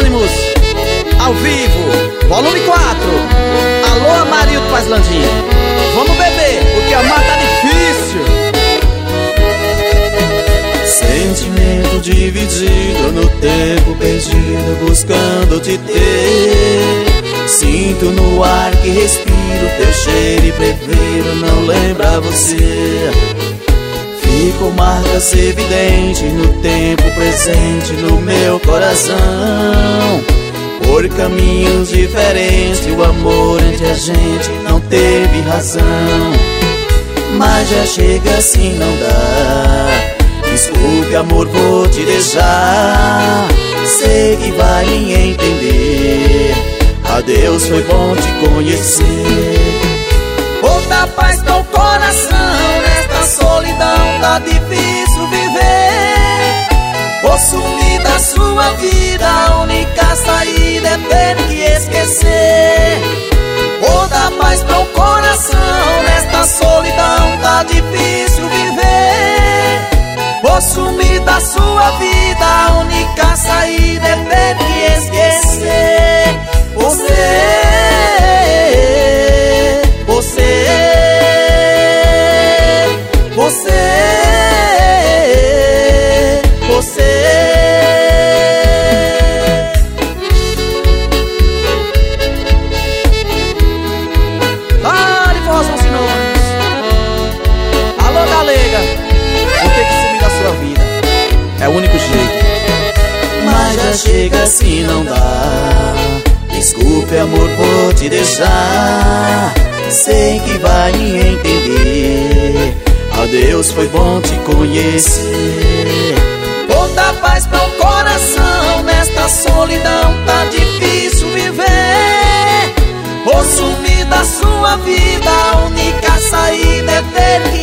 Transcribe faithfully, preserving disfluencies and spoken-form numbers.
Anônimos, ao vivo, volume quatro. Alô, Amarildo Pazlandim. Vamos beber, porque amar tá difícil. Sentimento dividido no tempo perdido, buscando te ter. Sinto no ar que respiro teu cheiro e prefiro não lembrar você. Ficam marcas evidentes no tempo presente no meu coração. Por caminhos diferentes o amor entre a gente não teve razão. Mas já chega assim, não dá. Desculpe amor, vou te deixar. Sei que vai me entender. Adeus, foi bom te conhecer. Vou dar paz pro coração. Nesta solidão tá difícil viver. Vou sumir da sua vida. A única saída é ter que esquecer. Vou dar paz pro coração. Nesta solidão tá difícil viver. Vou sumir da sua vida. A única saída é ter que esquecer. Você, você, você, você. Vale, forrozão sinônimos. Alô, galega, vou ter que sumir da sua vida. É o único jeito. Mas já chega assim, não dá. Desculpe amor, vou te deixar. Sei que vai me entender. Adeus, foi bom te conhecer. Vou dar paz pro coração. Nesta solidão tá difícil viver. Vou sumir da sua vida. A única saída é ter que